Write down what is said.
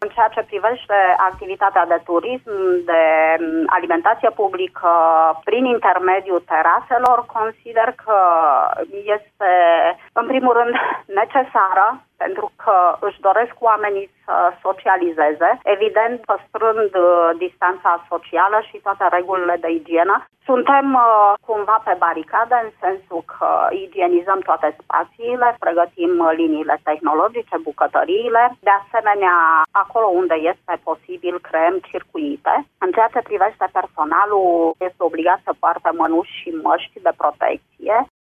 În ceea ce privește activitatea de turism, de alimentație publică, prin intermediul teraselor, consider că este, în primul rând, necesară, pentru că își doresc oamenii să socializeze, evident păstrând distanța socială și toate regulile de igienă. Suntem cumva pe baricade, în sensul că igienizăm toate spațiile, pregătim liniile tehnologice, bucătăriile. De asemenea, acolo unde este posibil, creăm circuite. În ceea ce privește personalul, este obligat să poarte mănuși și măști de protecție.